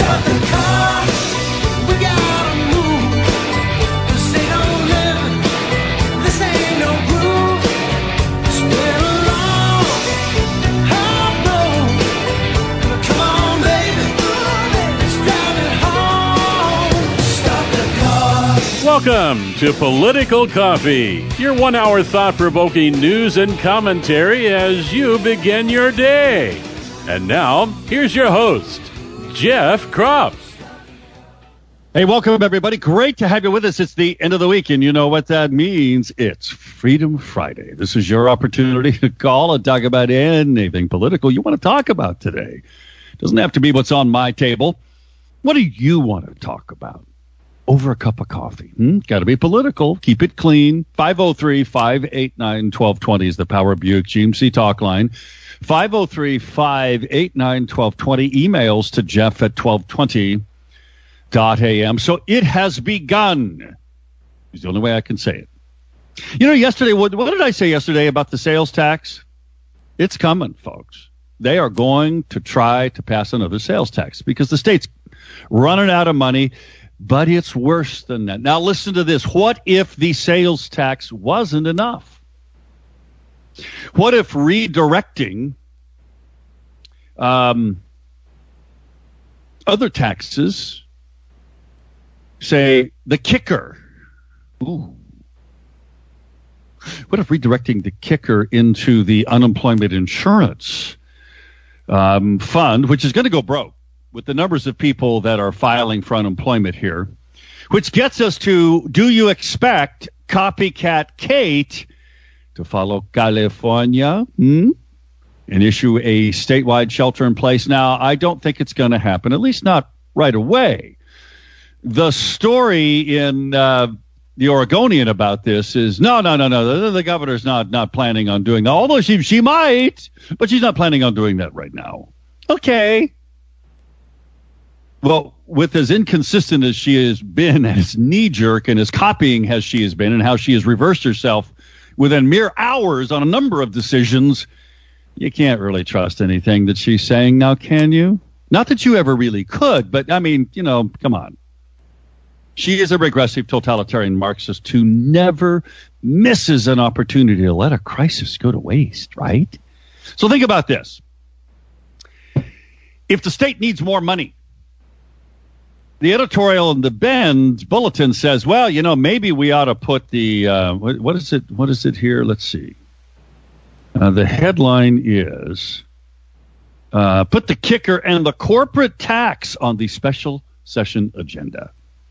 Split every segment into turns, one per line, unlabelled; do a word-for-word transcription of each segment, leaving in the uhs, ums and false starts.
Welcome to Political Coffee, your one-hour thought-provoking news and commentary as you begin your day. And now, here's your host, Jeff Kropf.
Hey, welcome, everybody. Great to have you with us. It's the end of the week, and you know what that means. It's Freedom Friday. This is your opportunity to call and talk about anything political you want to talk about today. It doesn't have to be what's on my table. What do you want to talk about? Over a cup of coffee. Hmm? Got to be political. Keep it clean. five oh three, five eight nine, one two two zero is the Power Buick G M C talk line. five oh three, five eight nine, one two two zero. Emails to Jeff at twelve twenty dot a m. So it has begun. It's the only way I can say it. You know, yesterday, what, what did I say yesterday about the sales tax? It's coming, folks. They are going to try to pass another sales tax because the state's running out of money. But it's worse than that. Now, listen to this. What if the sales tax wasn't enough? What if redirecting um, other taxes, say the kicker? Ooh. What if redirecting the kicker into the unemployment insurance um, fund, which is going to go broke with the numbers of people that are filing for unemployment here, which gets us to, do you expect copycat Kate to follow California hmm? and issue a statewide shelter in place? Now, I don't think it's going to happen, at least not right away. The story in uh, the Oregonian about this is, no, no, no, no, the, the governor's not, not planning on doing that, although she, she might, but she's not planning on doing that right now. Okay. Well, with as inconsistent as she has been, as knee-jerk and as copying as she has been, and how she has reversed herself within mere hours on a number of decisions, you can't really trust anything that she's saying now, can you? Not that you ever really could, but, I mean, you know, come on. She is a regressive totalitarian Marxist who never misses an opportunity to let a crisis go to waste, right? So think about this. If the state needs more money, the editorial in the Bend Bulletin says, well, you know, maybe we ought to put the, uh, what, what is it? What is it here? Let's see. Uh, the headline is, uh, put the kicker and the corporate tax on the special session agenda.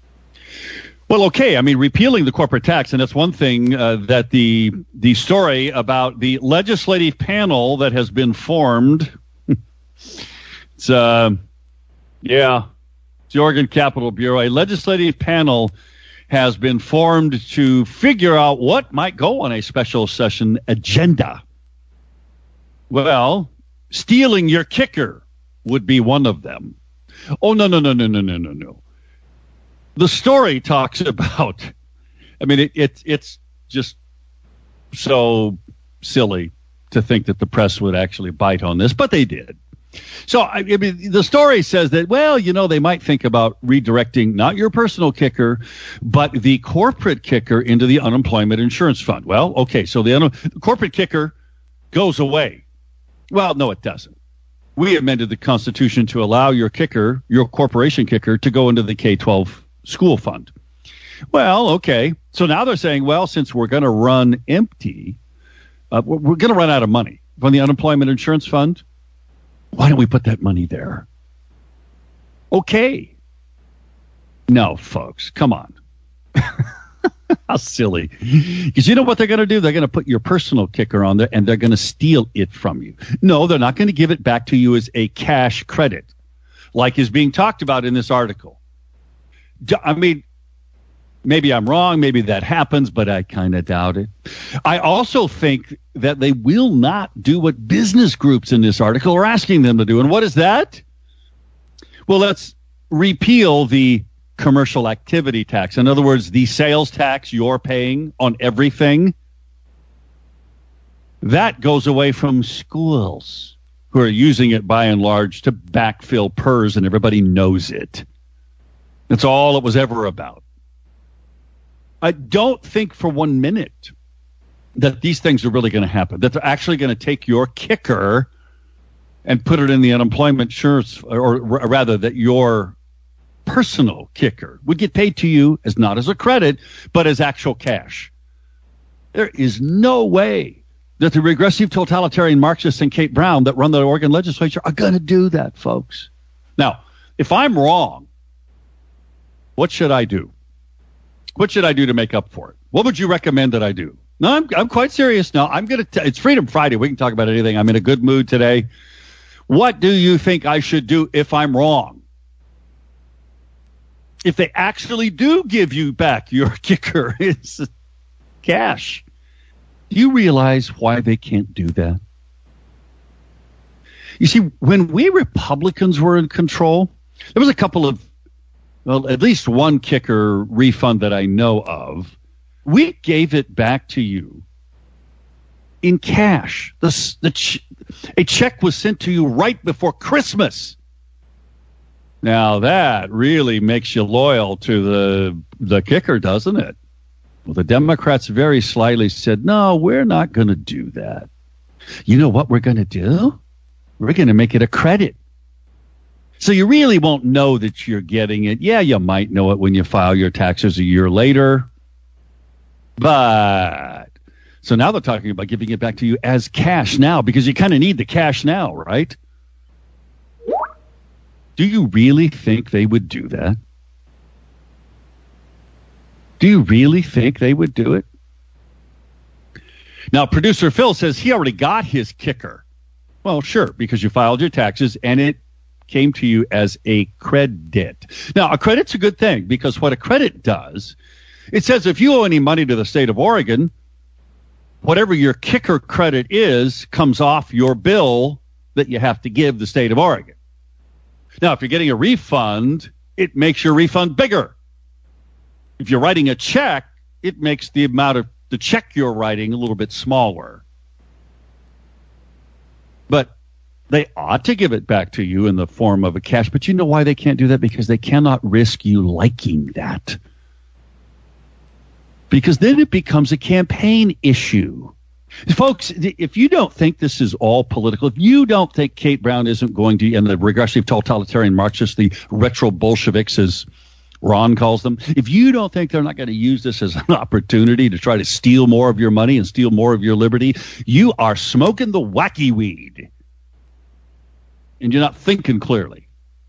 Well, okay. I mean, repealing the corporate tax, and that's one thing uh, that the the story about the legislative panel that has been formed. it's, uh, yeah. The Oregon Capitol Bureau, a legislative panel has been formed to figure out what might go on a special session agenda. Well, stealing your kicker would be one of them. Oh, no, no, no, no, no, no, no, no. The story talks about, I mean, it, it, it's just so silly to think that the press would actually bite on this, but they did. So, I mean, the story says that, well, you know, they might think about redirecting not your personal kicker, but the corporate kicker into the unemployment insurance fund. Well, okay, so the, un- the corporate kicker goes away. Well, no, it doesn't. We amended the Constitution to allow your kicker, your corporation kicker, to go into the K twelve school fund. Well, okay. So now they're saying, well, since we're going to run empty, uh, we're, we're going to run out of money from the unemployment insurance fund. Why don't we put that money there? Okay. No, folks, come on. How silly. Because you know what they're going to do? They're going to put your personal kicker on there, and they're going to steal it from you. No, they're not going to give it back to you as a cash credit, like is being talked about in this article. I mean, maybe I'm wrong. Maybe that happens, but I kind of doubt it. I also think that they will not do what business groups in this article are asking them to do. And what is that? Well, let's repeal the commercial activity tax. In other words, the sales tax you're paying on everything, that goes away from schools. who are using it by and large to backfill P E R S, and everybody knows it. That's all it was ever about. I don't think for one minute that these things are really going to happen, that they're actually going to take your kicker and put it in the unemployment insurance, or, or rather that your personal kicker would get paid to you as not as a credit, but as actual cash. There is no way that the regressive totalitarian Marxists and Kate Brown that run the Oregon legislature are going to do that, folks. Now, if I'm wrong, what should I do? What should I do to make up for it? What would you recommend that I do? No, I'm, I'm quite serious now. I'm going to, it's Freedom Friday. We can talk about anything. I'm in a good mood today. What do you think I should do if I'm wrong? If they actually do give you back your kicker, it's cash. Do you realize why they can't do that? You see, when we Republicans were in control, there was a couple of, well, at least one kicker refund that I know of. We gave it back to you in cash. The, the ch- a check was sent to you right before Christmas. Now, that really makes you loyal to the the kicker, doesn't it? Well, the Democrats very slyly said, no, we're not going to do that. You know what we're going to do? We're going to make it a credit. So you really won't know that you're getting it. Yeah, you might know it when you file your taxes a year later. But so now they're talking about giving it back to you as cash now, because you kind of need the cash now, right? Do you really think they would do that? Do you really think they would do it? Now, producer Phil says he already got his kicker. Well, sure, because you filed your taxes and it came to you as a credit. Now, a credit's a good thing, because what a credit does, it says if you owe any money to the state of Oregon, whatever your kicker credit is comes off your bill that you have to give the state of Oregon. Now, if you're getting a refund, it makes your refund bigger. If you're writing a check, it makes the amount of the check you're writing a little bit smaller. But they ought to give it back to you in the form of a cash. But you know why they can't do that? Because they cannot risk you liking that. Because then it becomes a campaign issue. Folks, if you don't think this is all political, if you don't think Kate Brown isn't going to, and the regressive totalitarian Marxists, the retro Bolsheviks, as Ron calls them, if you don't think they're not going to use this as an opportunity to try to steal more of your money and steal more of your liberty, you are smoking the wacky weed. And you're not thinking clearly.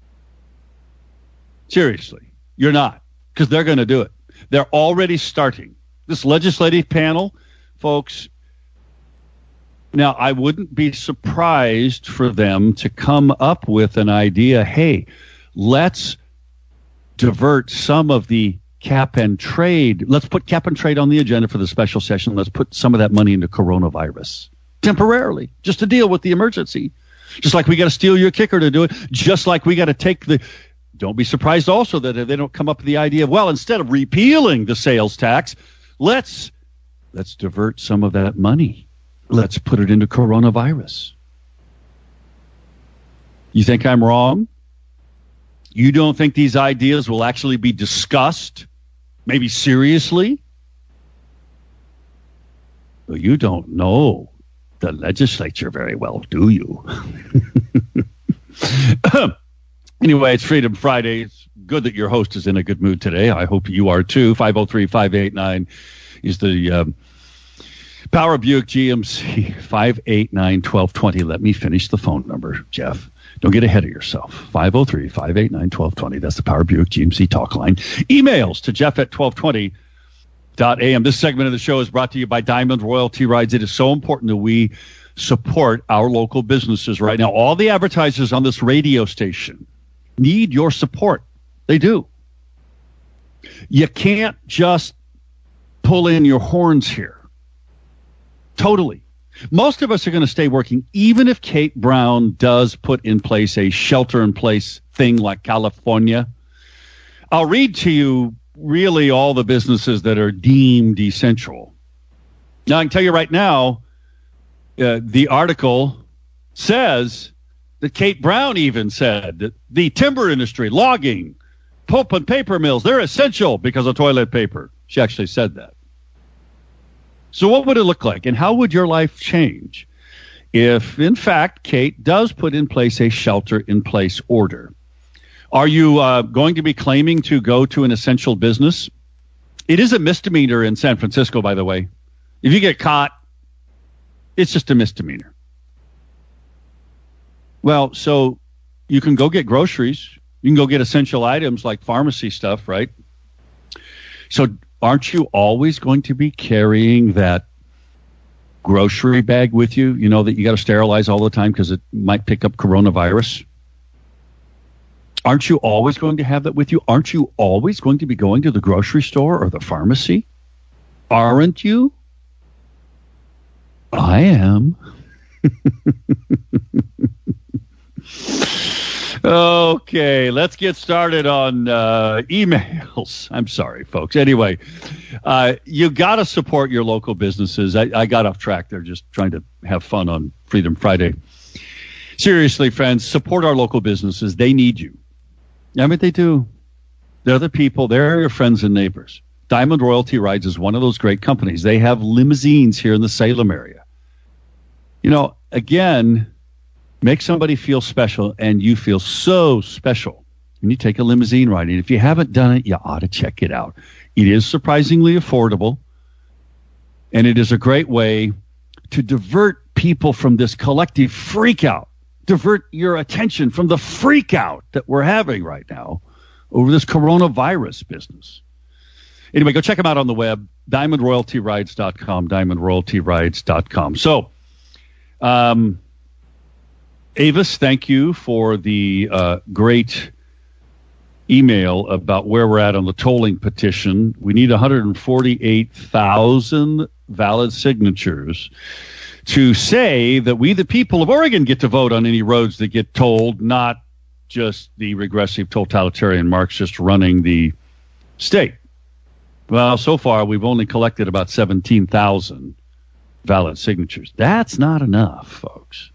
Seriously, you're not, because they're going to do it. They're already starting. This legislative panel, folks, now I wouldn't be surprised for them to come up with an idea, hey, let's divert some of the cap and trade. Let's put cap and trade on the agenda for the special session. Let's put some of that money into coronavirus temporarily, just to deal with the emergency. Just like we got to steal your kicker to do it, just like we got to take the... Don't be surprised also that if they don't come up with the idea of, well, instead of repealing the sales tax, let's let's divert some of that money. Let's put it into coronavirus. You think I'm wrong? You don't think these ideas will actually be discussed, maybe seriously? Well, you don't know the legislature very well, do you? Anyway, it's Freedom Friday. It's good that your host is in a good mood today. I hope you are too. five oh three, five eight nine is the um, Power Buick G M C, five eight nine, one two two zero. Let me finish the phone number, Jeff. Don't get ahead of yourself. five oh three, five eight nine, one two two zero. That's the Power Buick G M C talk line. Emails to Jeff at twelve twenty dot a m. This segment of the show is brought to you by Diamond Royalty Rides. It is so important that we support our local businesses right now. All the advertisers on this radio station need your support. They do. You can't just pull in your horns here. Totally. Most of us are going to stay working, even if Kate Brown does put in place a shelter-in-place thing like California. I'll read to you really all the businesses that are deemed essential. Now, I can tell you right now, uh, the article says that Kate Brown even said that the timber industry, logging, pulp and paper mills, they're essential because of toilet paper. She actually said that. So what would it look like, and how would your life change if, in fact, Kate does put in place a shelter-in-place order? Are you uh, going to be claiming to go to an essential business? It is a misdemeanor in San Francisco, by the way. If you get caught, it's just a misdemeanor. Well, so you can go get groceries. You can go get essential items like pharmacy stuff, right? So aren't you always going to be carrying that grocery bag with you? You know that you got to sterilize all the time because it might pick up coronavirus. Aren't you always going to have that with you? Aren't you always going to be going to the grocery store or the pharmacy? Aren't you? I am. Okay, let's get started on uh, emails. I'm sorry, folks. Anyway, uh, you got to support your local businesses. I, I got off track there just trying to have fun on Freedom Friday. Seriously, friends, support our local businesses. They need you. I mean, they do. They're the people. They're your friends and neighbors. Diamond Royalty Rides is one of those great companies. They have limousines here in the Salem area. You know, again, make somebody feel special, and you feel so special when you take a limousine ride. And if you haven't done it, you ought to check it out. It is surprisingly affordable, and it is a great way to divert people from this collective freak out, divert your attention from the freak out that we're having right now over this coronavirus business. Anyway, go check them out on the web, diamond royalty rides dot com, diamond royalty rides dot com. So, um, Avis, thank you for the uh, great email about where we're at on the tolling petition. We need one hundred forty-eight thousand valid signatures to say that we, the people of Oregon, get to vote on any roads that get tolled, not just the regressive totalitarian Marxist running the state. Well, so far, we've only collected about seventeen thousand valid signatures. That's not enough, folks.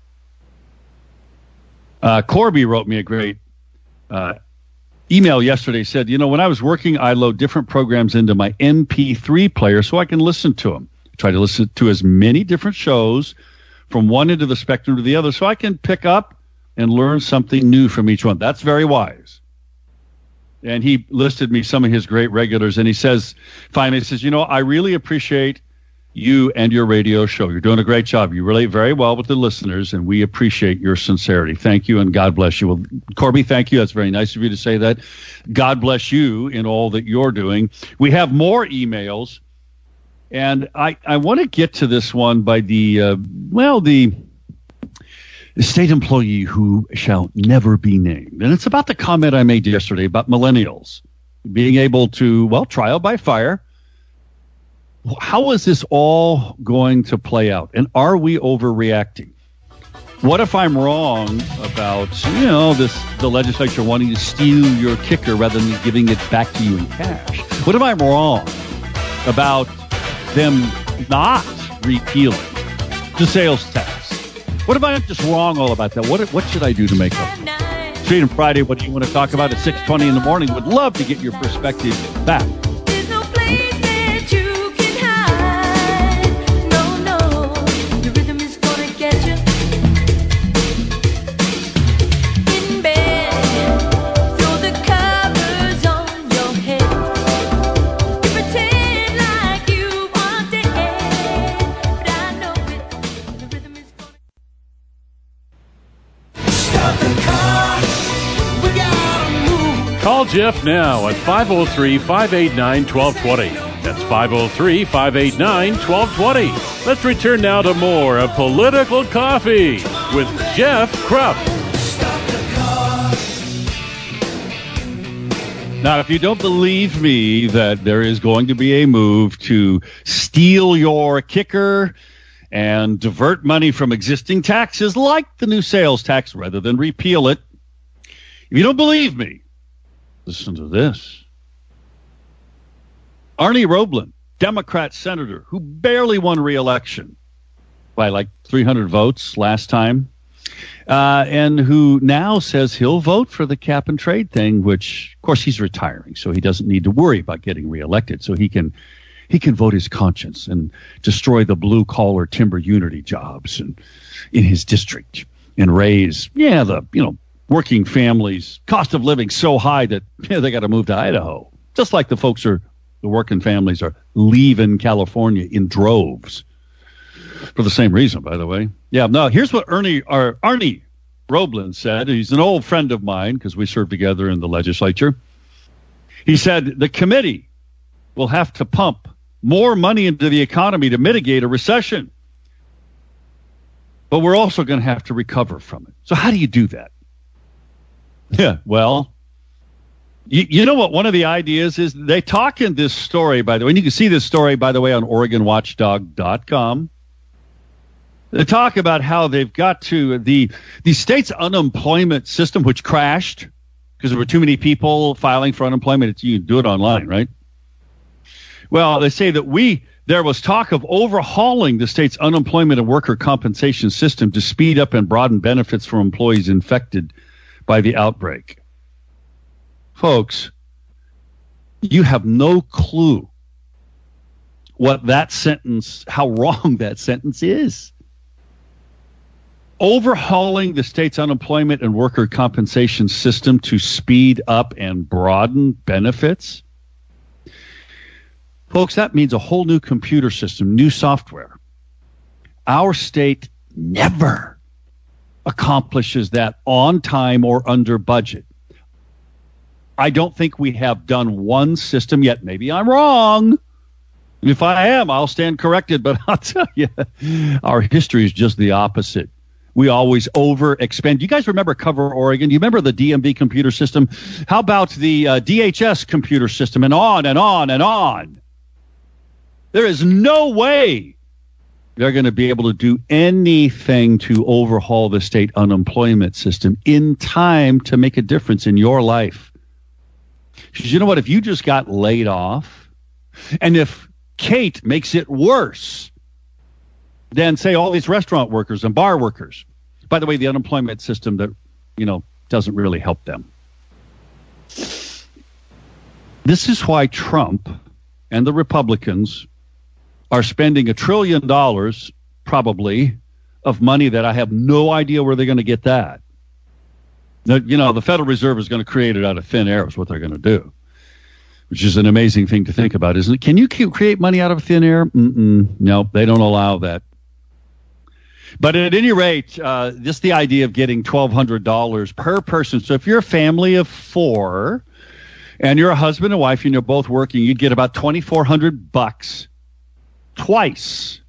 Uh, Corby wrote me a great uh, email yesterday. Said, you know, when I was working, I load different programs into my M P three player so I can listen to them. I try to listen to as many different shows from one end of the spectrum to the other so I can pick up and learn something new from each one. That's very wise. And he listed me some of his great regulars, and he says, finally, he says, you know, I really appreciate you and your radio show. You're doing a great job. You relate very well with the listeners, and we appreciate your sincerity. Thank you, and God bless you. Well, Corby, thank you. That's very nice of you to say that. God bless you in all that you're doing. We have more emails, and I, I want to get to this one by the, uh, well, the state employee who shall never be named. And it's about the comment I made yesterday about millennials being able to, well, trial by fire. How is this all going to play out? And are we overreacting? What if I'm wrong about, you know, this the legislature wanting to steal your kicker rather than giving it back to you in cash? What if I'm wrong about them not repealing the sales tax? What if I'm just wrong all about that? What what should I do to make up? Freedom Friday, what do you want to talk about at six twenty in the morning? Would love to get your perspective back.
Call Jeff now at five oh three, five eight nine, one two two zero. That's five oh three, five eight nine, one two two zero. Let's return now to more of Political Coffee with Jeff Krupp.
Now, if you don't believe me that there is going to be a move to steal your kicker and divert money from existing taxes like the new sales tax rather than repeal it, if you don't believe me, listen to this. Arnie Roeblen, Democrat senator who barely won re-election by like three hundred votes last time, uh, and who now says he'll vote for the cap and trade thing, which, of course, he's retiring, so he doesn't need to worry about getting reelected. So he can he can vote his conscience and destroy the blue-collar timber unity jobs and, in his district and raise, yeah, the, you know, working families' cost of living so high that yeah, they got to move to Idaho, just like the folks are, the working families are leaving California in droves for the same reason, by the way. Yeah, no, here's what Ernie, or Arnie Roblin said. He's an old friend of mine because we served together in the legislature. He said the committee will have to pump more money into the economy to mitigate a recession, but we're also going to have to recover from it. So how do you do that? Yeah, well, you, you know what one of the ideas is? They talk in this story, by the way, and you can see this story, by the way, on Oregon Watchdog dot com. They talk about how they've got to, the, the state's unemployment system, which crashed because there were too many people filing for unemployment. It's, you can do it online, right? Well, they say that we, there was talk of overhauling the state's unemployment and worker compensation system to speed up and broaden benefits for employees infected by the outbreak. Folks, you have no clue what that sentence, how wrong that sentence is. Overhauling the state's unemployment and worker compensation system to speed up and broaden benefits? Folks, that means a whole new computer system, new software. Our state never accomplishes that on time or under budget. I don't think we have done one system yet. Maybe I'm wrong. If I am, I'll stand corrected, but I'll tell you, our history is just the opposite. We always overexpend. You guys remember Cover Oregon? You remember the D M V computer system? How about the uh, D H S computer system? And on and on and on. There is no way they're going to be able to do anything to overhaul the state unemployment system in time to make a difference in your life. Because you know what? If you just got laid off, and if Kate makes it worse than, say, all these restaurant workers and bar workers, by the way, the unemployment system that, you know, doesn't really help them. This is why Trump and the Republicans are spending a trillion dollars, probably, of money that I have no idea where they're going to get that. The, you know, the Federal Reserve is going to create it out of thin air is what they're going to do, which is an amazing thing to think about, isn't it? Can you create money out of thin air? Mm-mm. No, they don't allow that. But at any rate, uh, just the idea of getting twelve hundred dollars per person. So if you're a family of four and you're a husband and wife and you're both working, you'd get about twenty-four hundred bucks twice.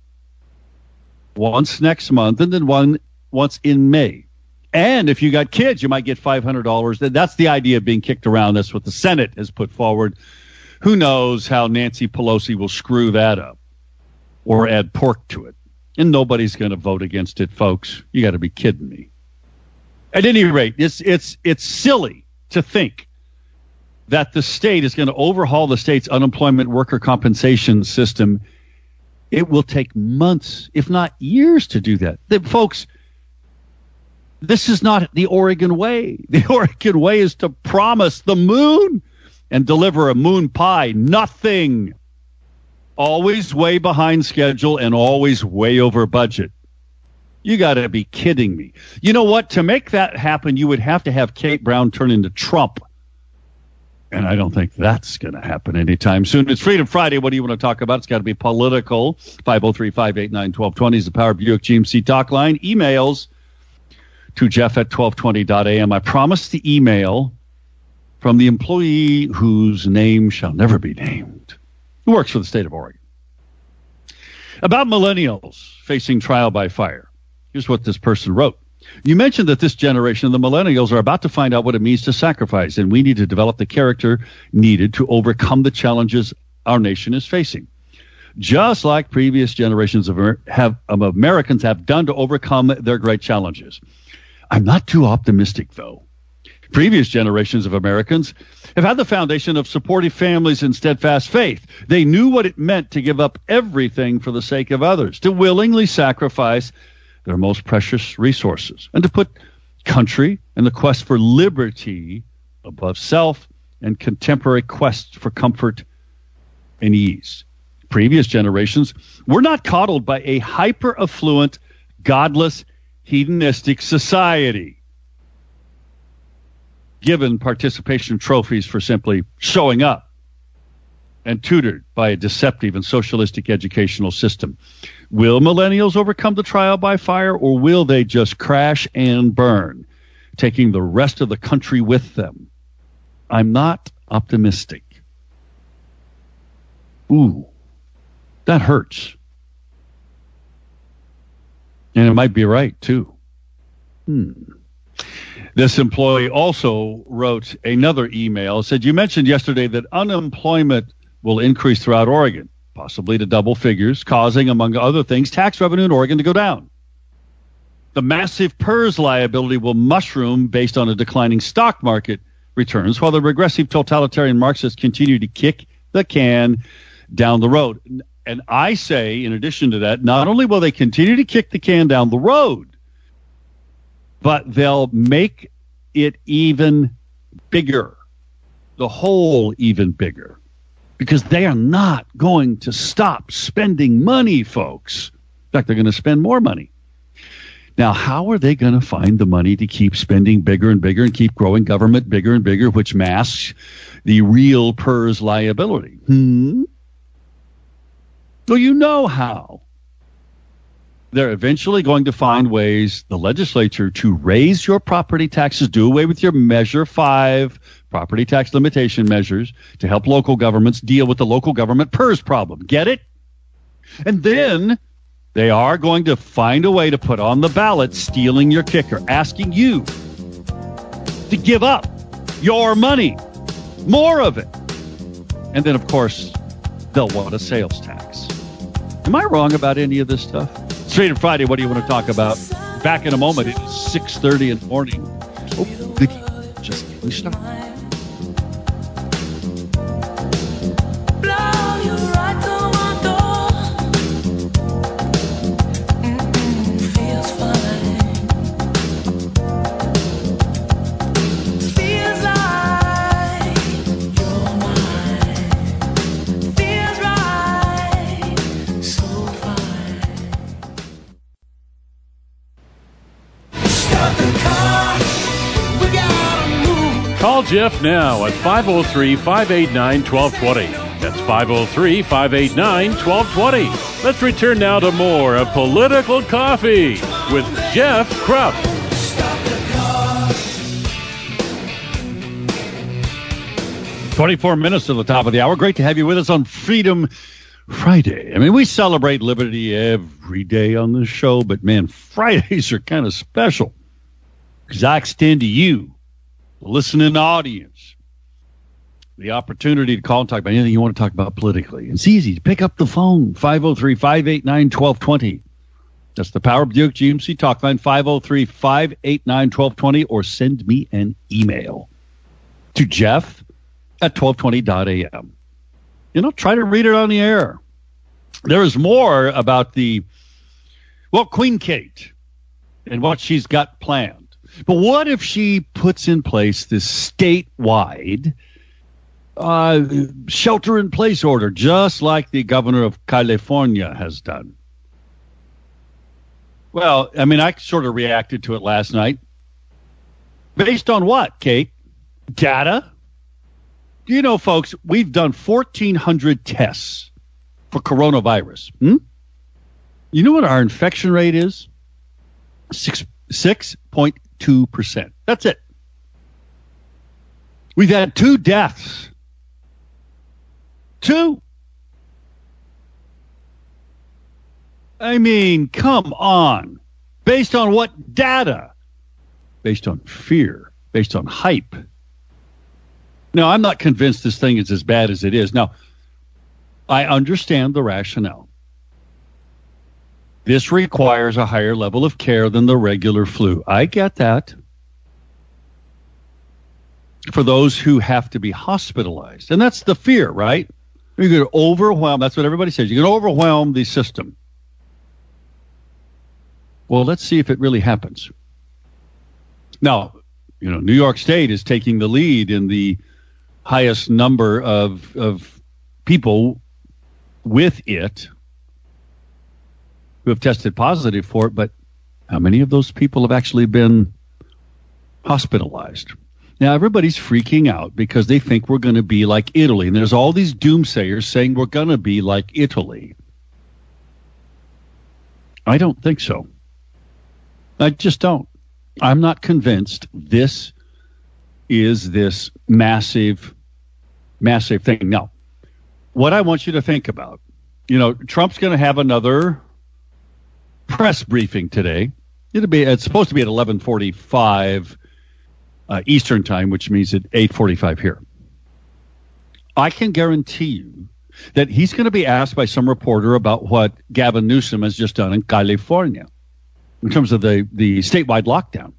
Once next month and then one once in May. And if you got kids, you might get five hundred dollars. That's the idea being kicked around. That's what the Senate has put forward. Who knows how Nancy Pelosi will screw that up or add pork to it. And nobody's going to vote against it, folks. You got to be kidding me. At any rate, it's it's it's silly to think that the state is going to overhaul the state's unemployment worker compensation system. It will take months, if not years, to do that. The, folks, this is not the Oregon way. The Oregon way is to promise the moon and deliver a moon pie. Nothing. Always way behind schedule and always way over budget. You got to be kidding me. You know what? To make that happen, you would have to have Kate Brown turn into Trump. And I don't think that's going to happen anytime soon. It's Freedom Friday. What do you want to talk about? It's got to be political. five oh three, five eight nine, one two two zero is the Power Buick G M C talk line. Emails to Jeff at twelve twenty dot a m. I promised the email from the employee whose name shall never be named, who works for the state of Oregon, about millennials facing trial by fire. Here's what this person wrote. You mentioned that this generation, the millennials, are about to find out what it means to sacrifice, and we need to develop the character needed to overcome the challenges our nation is facing. Just like previous generations of, have, of Americans have done to overcome their great challenges. I'm not too optimistic, though. Previous generations of Americans have had the foundation of supportive families and steadfast faith. They knew what it meant to give up everything for the sake of others, to willingly sacrifice their most precious resources, and to put country and the quest for liberty above self and contemporary quests for comfort and ease. Previous generations were not coddled by a hyper-affluent, godless, hedonistic society, given participation trophies for simply showing up, and tutored by a deceptive and socialistic educational system. Will millennials overcome the trial by fire, or will they just crash and burn, taking the rest of the country with them? I'm not optimistic. Ooh, that hurts. And it might be right, too. Hmm. This employee also wrote another email, said, you mentioned yesterday that unemployment will increase throughout Oregon, possibly to double figures, causing, among other things, tax revenue in Oregon to go down. The massive P E R S liability will mushroom based on a declining stock market returns, while the regressive totalitarian Marxists continue to kick the can down the road. And I say, in addition to that, not only will they continue to kick the can down the road, but they'll make it even bigger, the hole even bigger, because they are not going to stop spending money, folks. In fact, they're going to spend more money. Now, how are they going to find the money to keep spending bigger and bigger and keep growing government bigger and bigger, which masks the real P E R S liability? Hmm? Well, you know how. They're eventually going to find ways, the legislature, to raise your property taxes, do away with your Measure five property tax limitation measures to help local governments deal with the local government P E R S problem. Get it? And then they are going to find a way to put on the ballot stealing your kicker, asking you to give up your money, more of it. And then, of course, they'll want a sales tax. Am I wrong about any of this stuff? It's Freedom Friday. What do you want to talk about? Back in a moment. It is six thirty in the morning. Oh, goody. Just getting started.
Call Jeff now at five oh three, five eight nine, one two two oh. That's five oh three, five eight nine, one two two oh. Let's return now to more of Political Coffee with Jeff Krupp.
twenty-four minutes to the top of the hour. Great to have you with us on Freedom Friday. I mean, we celebrate liberty every day on this show, but man, Fridays are kind of special because I extend to you, the listening audience, the opportunity to call and talk about anything you want to talk about politically. It's easy. Pick up the phone, five oh three, five eight nine, one two two oh. That's the Power Buick G M C talk line, five oh three, five eight nine, one two two oh, or send me an email to Jeff at twelve twenty dot a m. You know, try to read it on the air. There is more about the, well, Queen Kate and what she's got planned. But what if she puts in place this statewide uh, shelter-in-place order, just like the governor of California has done? Well, I mean, I sort of reacted to it last night. Based on what, Kate? Data? Do you know, folks, we've done fourteen hundred tests for coronavirus. Hmm? You know what our infection rate is? Six, six point two percent. That's it. We've had two deaths. Two. I mean, come on. Based on what data? Based on fear. Based on hype. No, I'm not convinced this thing is as bad as it is. Now, I understand the rationale. This requires a higher level of care than the regular flu. I get that. For those who have to be hospitalized. And that's the fear, right? You're going to overwhelm. That's what everybody says. You're going to overwhelm the system. Well, let's see if it really happens. Now, you know, New York State is taking the lead in the highest number of of people with it who have tested positive for it, but how many of those people have actually been hospitalized? Now, everybody's freaking out because they think we're going to be like Italy. And there's all these doomsayers saying we're going to be like Italy. I don't think so. I just don't. I'm not convinced this is this massive, massive thing. Now, what I want you to think about, you know, Trump's going to have another press briefing today. It'll be, it's supposed to be at eleven forty-five uh, Eastern time, which means at eight forty-five here. I can guarantee you that he's going to be asked by some reporter about what Gavin Newsom has just done in California in terms of the, the statewide lockdown.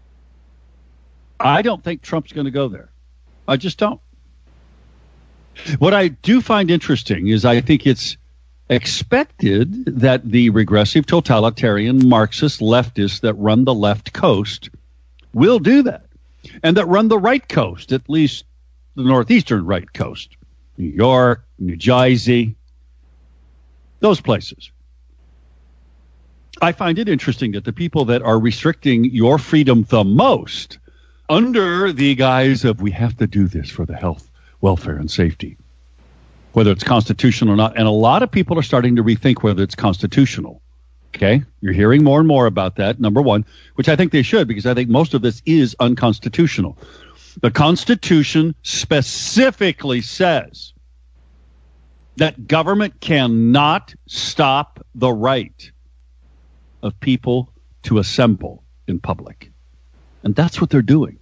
I don't think Trump's going to go there. I just don't. What I do find interesting is I think it's expected that the regressive, totalitarian, Marxist leftists that run the left coast will do that, and that run the right coast, at least the northeastern right coast, New York, New Jersey, those places. I find it interesting that the people that are restricting your freedom the most under the guise of we have to do this for the health, welfare, and safety, whether it's constitutional or not. And a lot of people are starting to rethink whether it's constitutional. Okay? You're hearing more and more about that, number one, which I think they should, because I think most of this is unconstitutional. The Constitution specifically says that government cannot stop the right of people to assemble in public. And that's what they're doing.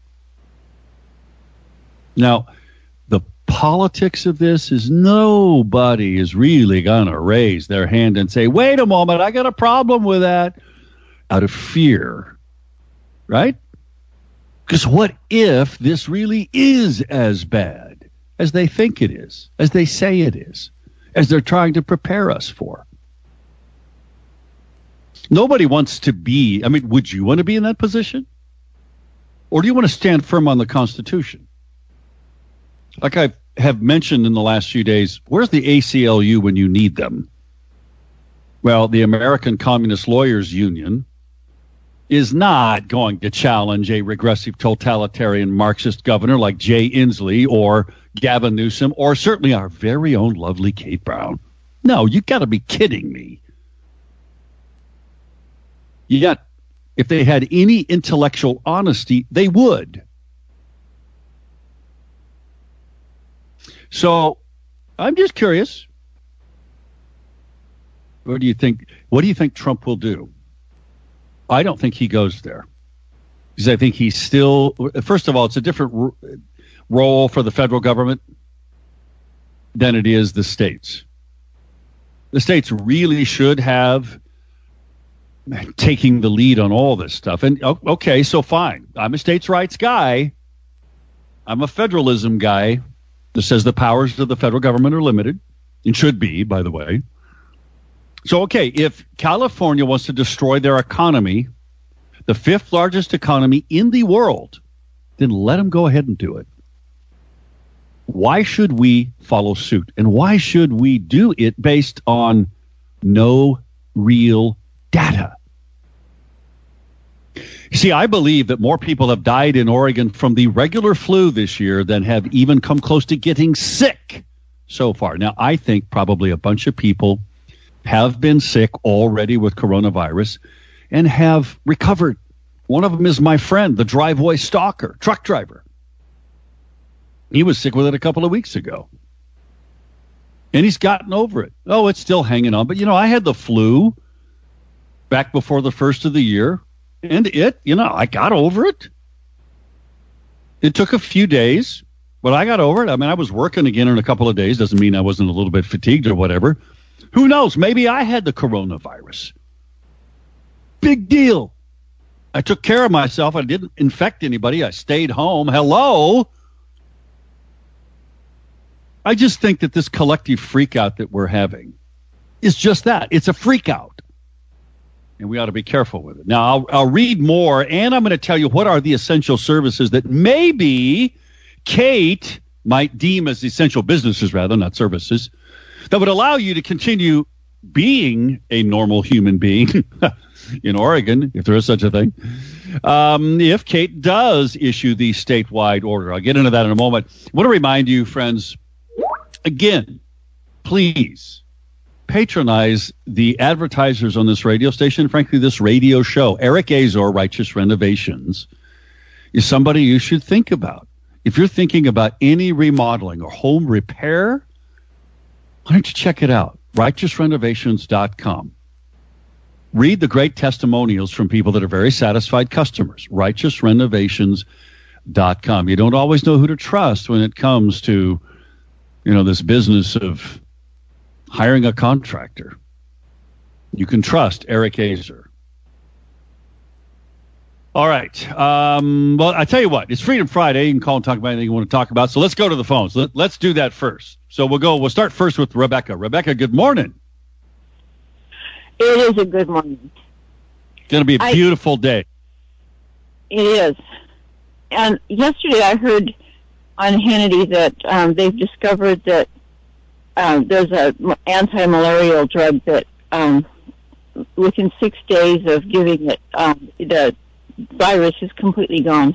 Now, the politics of this is nobody is really going to raise their hand and say, wait a moment, I got a problem with that, out of fear, right? Because what if this really is as bad as they think it is, as they say it is, as they're trying to prepare us for? Nobody wants to be, I mean, would you want to be in that position? Or do you want to stand firm on the Constitution? Like I have mentioned in the last few days, where's the A C L U when you need them? Well, the American Communist Lawyers Union is not going to challenge a regressive, totalitarian, Marxist governor like Jay Inslee or Gavin Newsom, or certainly our very own lovely Kate Brown. No, you got to be kidding me. Yet, if they had any intellectual honesty, they would. So, I'm just curious. What do you think? What do you think Trump will do? I don't think he goes there, because I think he's still. First of all, it's a different r- role for the federal government than it is the states. The states really should have taking the lead on all this stuff. And okay, so fine. I'm a states' rights guy. I'm a federalism guy that says the powers of the federal government are limited, and should be, by the way. So, okay, if California wants to destroy their economy, the fifth largest economy in the world, then let them go ahead and do it. Why should we follow suit? And why should we do it based on no real data? You see, I believe that more people have died in Oregon from the regular flu this year than have even come close to getting sick so far. Now, I think probably a bunch of people have been sick already with coronavirus and have recovered. One of them is my friend, the driveway stalker, truck driver. He was sick with it a couple of weeks ago. And he's gotten over it. Oh, it's still hanging on. But, you know, I had the flu back before the first of the year. And it, you know, I got over it. It took a few days, but I got over it. I mean, I was working again in a couple of days. Doesn't mean I wasn't a little bit fatigued or whatever. Who knows? Maybe I had the coronavirus. Big deal. I took care of myself. I didn't infect anybody. I stayed home. Hello. I just think that this collective freak out that we're having is just that. It's a freak out. and we ought to be careful with it. Now, I'll, I'll read more, and I'm going to tell you what are the essential services that maybe Kate might deem as essential businesses, rather, not services, that would allow you to continue being a normal human being in Oregon, if there is such a thing, um, if Kate does issue the statewide order. I'll get into that in a moment. I want to remind you, friends, again, please patronize the advertisers on this radio station, frankly, this radio show. Eric Azor, Righteous Renovations, is somebody you should think about. If you're thinking about any remodeling or home repair, why don't you check it out? righteous renovations dot com. Read the great testimonials from people that are very satisfied customers. righteous renovations dot com. You don't always know who to trust when it comes to, you know, this business of hiring a contractor. You can trust Eric Azor. All right. Um, well, I tell you what, it's Freedom Friday. You can call and talk about anything you want to talk about. So let's go to the phones. Let, let's do that first. So we'll go. We'll start first with Rebecca. Rebecca, good morning.
It is a good morning.
It's going to be a beautiful
I,
day.
It is. And yesterday I heard on Hannity that um, they've discovered that um, there's a anti-malarial drug that um, within six days of giving it, um, the virus is completely gone.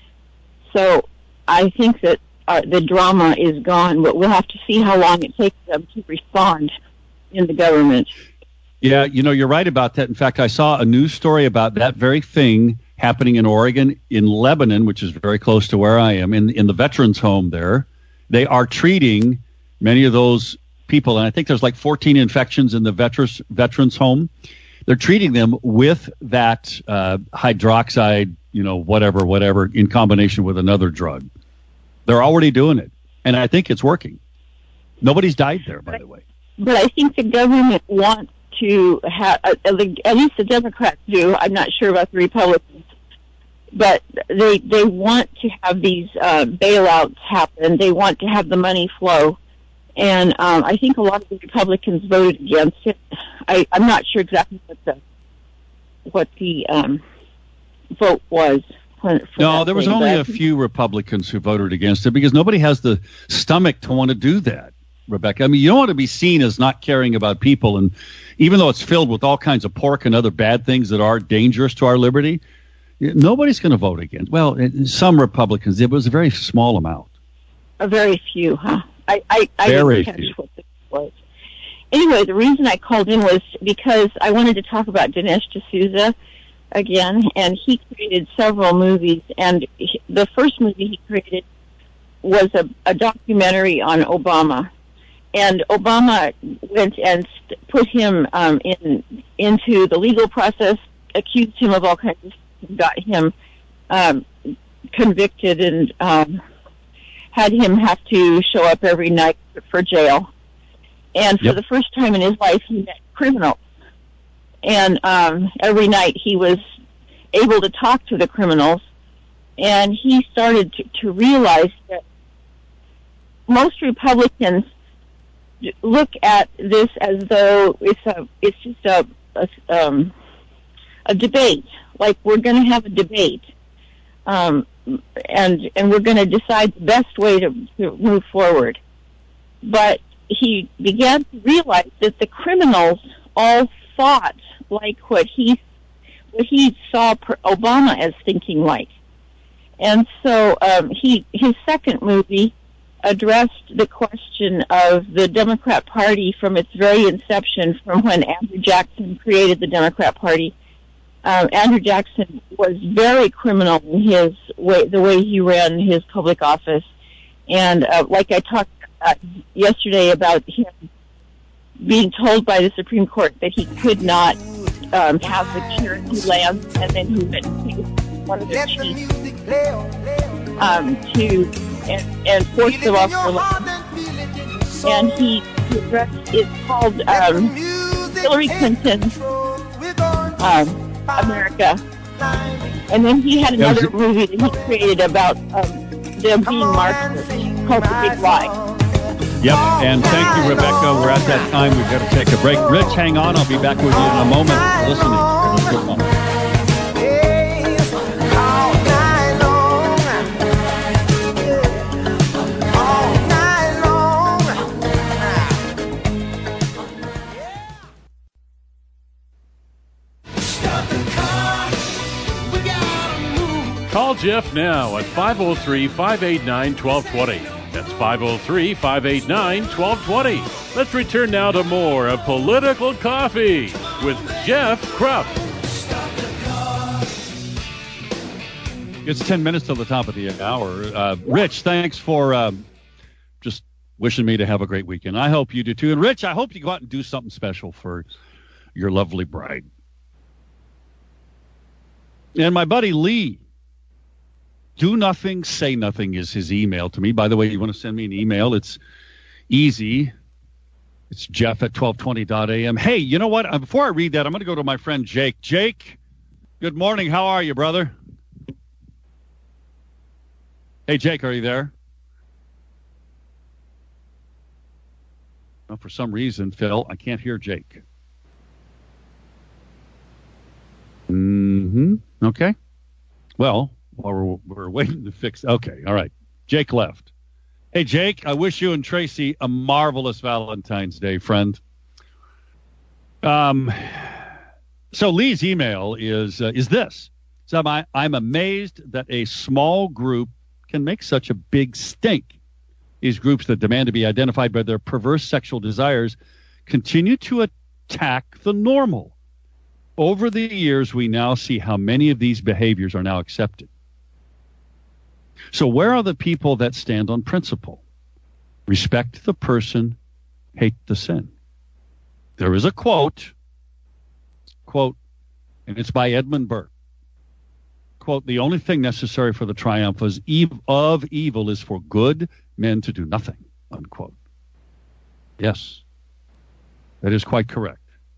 So I think that uh, the drama is gone, but we'll have to see how long it takes them to respond in the government.
Yeah, you know, you're right about that. In fact, I saw a news story about that very thing happening in Oregon, in Lebanon, which is very close to where I am, in, in the veterans' home there. They are treating many of those people, and I think there's like fourteen infections in the veterans, veterans' home. They're treating them with that uh, hydroxide, you know, whatever, whatever, in combination with another drug. They're already doing it, and I think it's working. Nobody's died there, by the way.
But I think the government wants to have, at least the Democrats do, I'm not sure about the Republicans, but they they want to have these uh, bailouts happen. They want to have the money flow. And um, I think a lot of the Republicans voted against it. I, I'm not sure exactly what the what the um, vote was. For, for
no, there was
thing,
only
but
a few Republicans who voted against it because nobody has the stomach to want to do that, Rebecca. I mean, you don't want to be seen as not caring about people. And even though it's filled with all kinds of pork and other bad things that are dangerous to our liberty, nobody's going to vote against. Well, some Republicans, it was a very small amount.
A very few, huh? I, I, I
Very
didn't catch
few.
what this was. Anyway, the reason I called in was because I wanted to talk about Dinesh D'Souza again, and he created several movies, and he, the first movie he created was a, a documentary on Obama, and Obama went and st- put him um, in into the legal process, accused him of all kinds of stuff, got him um, convicted, and um, had him have to show up every night for jail. And for
Yep.
the first time in his life, he met criminals. And um, every night he was able to talk to the criminals. And he started to, to realize that most Republicans look at this as though it's a it's just a a, um, a debate. Like, we're going to have a debate. Um, and and we're going to decide the best way to, to move forward. But he began to realize that the criminals all thought like what he what he saw Obama as thinking like. And so um, he his second movie addressed the question of the Democrat Party from its very inception, from when Andrew Jackson created the Democrat Party. Um, Andrew Jackson was very criminal in his way, the way he ran his public office. And uh, like I talked uh, yesterday about him being told by the Supreme Court that he could not um, have the charity lands, and then he went to one of the chiefs um, to and, and forced them off their land. And he addressed, it's called um, Hillary Clinton um, America. And then he had another movie that he created about um, them being Marxists called The Big Lie.
Yep, and thank you, Rebecca. We're at that time. We've got to take a break. Rich, hang on. I'll be back with you in a moment. Listening.
Call Jeff now at five oh three, five eight nine, one two two zero. That's five oh three, five eight nine, one two two zero. Let's return now to more of Political Coffee with Jeff Krupp.
It's ten minutes till the top of the hour. Uh, Rich, thanks for um, just wishing me to have a great weekend. I hope you do too. And Rich, I hope you go out and do something special for your lovely bride. And my buddy Lee, do nothing, say nothing is his email to me. By the way, you want to send me an email? It's easy. It's Jeff at twelve twenty dot a m. Hey, you know what? Uh, before I read that, I'm going to go to my friend Jake. Jake, good morning. How are you, brother? Hey, Jake, are you there? Well, for some reason, Phil, I can't hear Jake. Mm-hmm. Okay. Well, while we're, we're waiting to fix... Okay, all right. Jake left. Hey, Jake, I wish you and Tracy a marvelous Valentine's Day, friend. Um, so Lee's email is uh, is this. So I, I'm amazed that a small group can make such a big stink. These groups that demand to be identified by their perverse sexual desires continue to attack the normal. Over the years, we now see how many of these behaviors are now accepted. So where are the people that stand on principle? Respect the person, hate the sin. There is a quote, quote, and it's by Edmund Burke. Quote, the only thing necessary for the triumph of evil is for good men to do nothing, unquote. Yes, that is quite correct.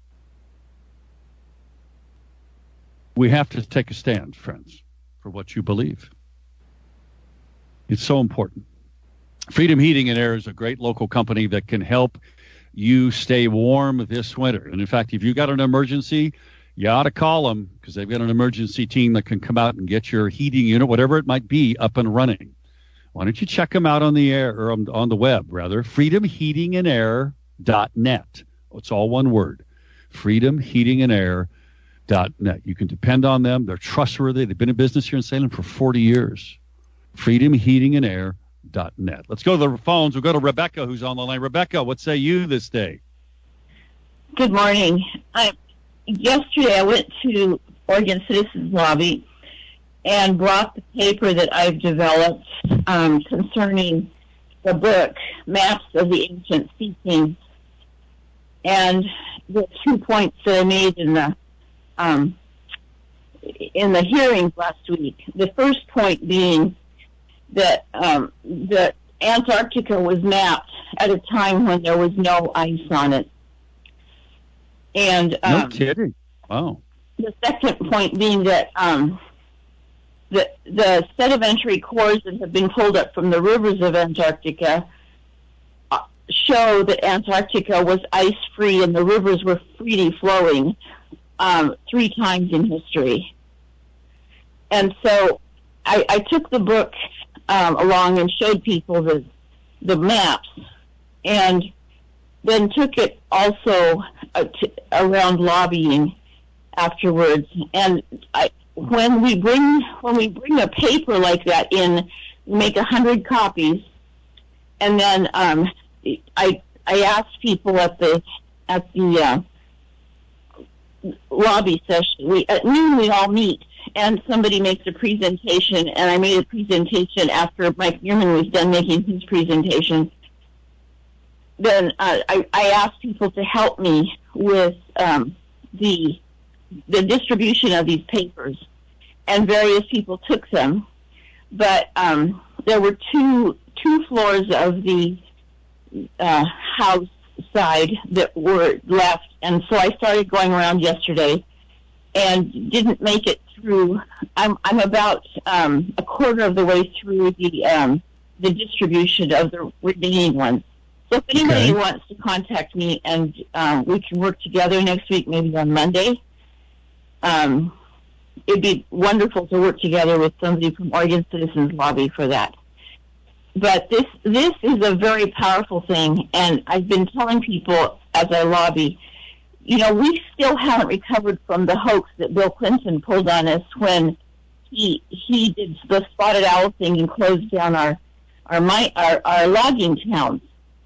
We have to take a stand, friends, for what you believe. It's so important. Freedom Heating and Air is a great local company that can help you stay warm this winter. And in fact, if you got an emergency, you ought to call them because they've got an emergency team that can come out and get your heating unit, whatever it might be, up and running. Why don't you check them out on the air or on, on the web, rather? freedom heating and air dot net. It's all one word. freedom heating and air dot net. You can depend on them. They're trustworthy. They've been in business here in Salem for forty years. freedom heating and air dot net. Let's go to the phones. We'll go to Rebecca, who's on the line. Rebecca, what say you this day?
Good morning. I, yesterday I went to Oregon Citizens Lobby and brought the paper that I've developed um, concerning the book, Maps of the Ancient Sea Kings. And the two points that I made in the um, in the hearings last week. The first point being that um, that Antarctica was mapped at a time when there was no ice on it. And um,
no kidding. Wow.
The second point being that um, the the sedimentary cores that have been pulled up from the rivers of Antarctica uh, show that Antarctica was ice-free and the rivers were freely flowing um, three times in history. And so I, I took the book um, along and showed people the the maps, and then took it also uh, to, around lobbying afterwards. And I, when we bring when we bring a paper like that in, we make a hundred copies, and then um, I I asked people at the at the uh, lobby session. We at noon we all meet, and somebody makes a presentation, and I made a presentation after Mike Newman was done making his presentation. Then uh, I, I asked people to help me with um, the the distribution of these papers, and various people took them. But um, there were two two floors of the uh, house side that were left, and so I started going around yesterday and didn't make it through. I'm I'm about um, a quarter of the way through the um, the distribution of the remaining ones. So if anybody okay. wants to contact me, and um, we can work together next week, maybe on Monday, um, it'd be wonderful to work together with somebody from Oregon Citizens Lobby for that. But this this is a very powerful thing, and I've been telling people as I lobby, you know, we still haven't recovered from the hoax that Bill Clinton pulled on us when he he did the spotted owl thing and closed down our our my, our, our logging towns.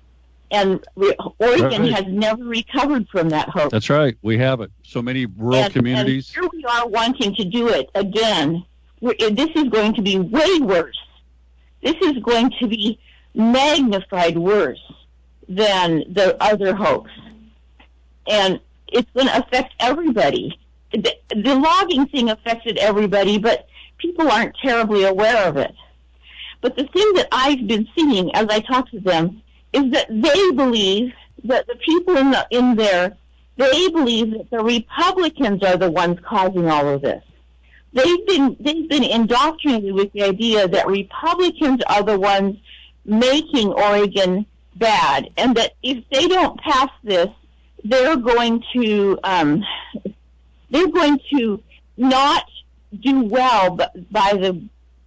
And we, Oregon
right.
has never recovered from that hoax.
That's right. We haven't. So many rural
and,
communities.
And here we are wanting to do it again. We're, this is going to be way worse. This is going to be magnified worse than the other hoax. And it's going to affect everybody. The, the logging thing affected everybody, but people aren't terribly aware of it. But the thing that I've been seeing as I talk to them is that they believe that the people in the, in there, they believe that the Republicans are the ones causing all of this. They've been they've been indoctrinated with the idea that Republicans are the ones making Oregon bad, and that if they don't pass this, they're going to um, they're going to not do well by the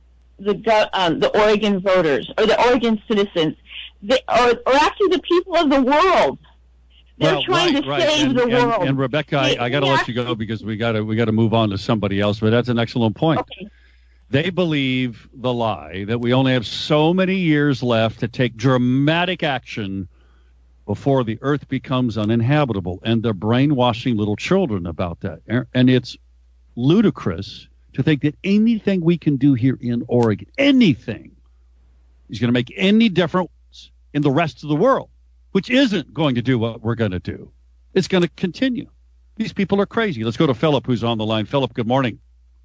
the um, the Oregon voters or the Oregon citizens, they, or or actually the people of the world. They're
well,
trying
right,
to
right.
save
and,
the
and,
world.
And Rebecca, I, I got to let you go because we got to we got to move on to somebody else. But that's an excellent point.
Okay.
They believe the lie that we only have so many years left to take dramatic action before the earth becomes uninhabitable, and they're brainwashing little children about that. And it's ludicrous to think that anything we can do here in Oregon, anything, is going to make any difference in the rest of the world, which isn't going to do what we're going to do. It's going to continue. These people are crazy. Let's go to Philip, who's on the line. Philip, good morning.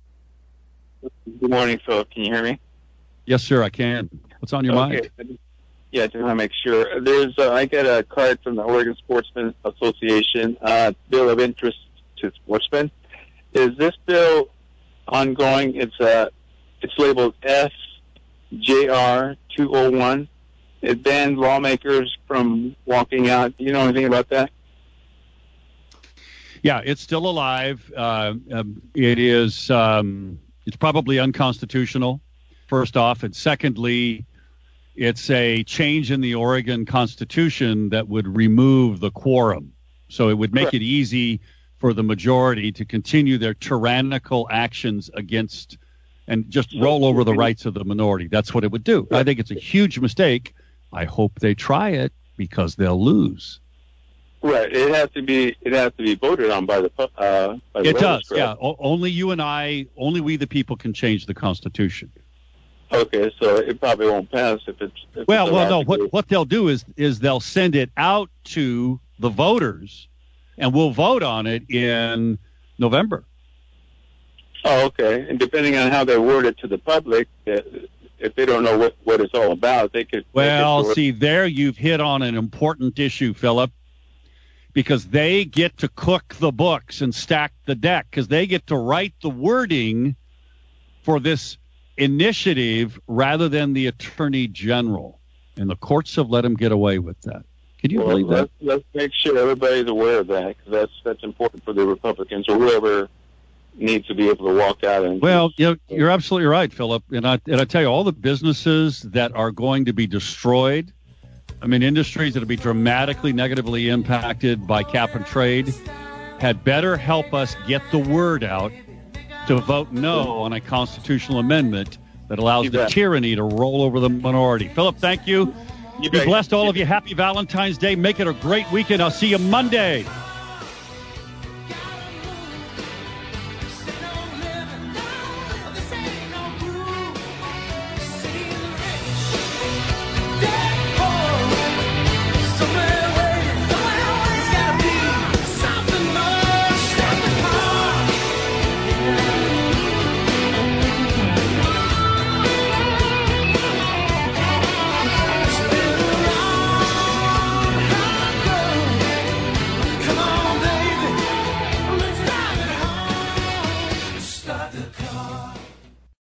Good morning, Philip. Can you hear me?
Yes, sir, I can. What's on your
okay.
mind?
Yeah, I just want to make sure. There's, uh, I got a card from the Oregon Sportsmen Association, uh, Bill of Interest to Sportsmen. Is this bill ongoing? It's uh, it's labeled F J R two oh one. It bans lawmakers from walking out. Do you know anything about that?
Yeah, it's still alive. Uh, um, it is. Um, it's probably unconstitutional, first off, and secondly, it's a change in the Oregon Constitution that would remove the quorum. So it would make
Correct.
it easy for the majority to continue their tyrannical actions against and just roll over the rights of the minority. That's what it would do. I think it's a huge mistake. I hope they try it because they'll lose.
Right. It has to be. It has to be voted on by the. Uh, by the
it does.
correct?
Yeah. O- only you and I. Only we, the people, can change the Constitution.
Okay, so it probably won't pass if it's. If
well,
it's
well, no.
allowed to
What
go.
what they'll do is is they'll send it out to the voters, and we'll vote on it in November.
Oh, okay. And depending on how they word it to the public, uh, if they don't know what, what it's all about, they could.
Well,
they could
see, there you've hit on an important issue, Philip, because they get to cook the books and stack the deck, because they get to write the wording for this initiative rather than the Attorney General. And the courts have let them get away with that. Can you
well,
believe that?
Let's, let's make sure everybody's aware of that, because that's, that's important for the Republicans or whoever needs to be able to walk out and.
Well, you know, you're absolutely right, Philip. And I, and I tell you, all the businesses that are going to be destroyed, I mean, industries that will be dramatically negatively impacted by cap and trade, had better help us get the word out to vote no on a constitutional amendment that allows
You
the
bet.
tyranny to roll over the minority. Philip, thank you.
You
Be
bet.
blessed, all of you. Happy Valentine's Day. Make it a great weekend. I'll see you Monday.